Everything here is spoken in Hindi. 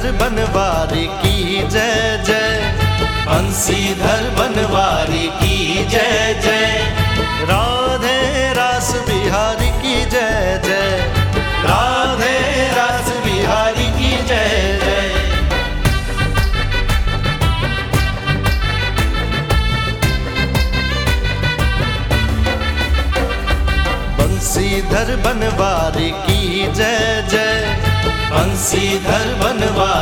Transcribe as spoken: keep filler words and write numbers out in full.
बंसीधर बनवारी की जय जय, बंसीधर बनवारी की जय जय। राधे रास बिहारी की जय जय, राधे रास बिहारी की जय जय। बंसीधर बनवारी की जय जय, बंसीधर बनवारी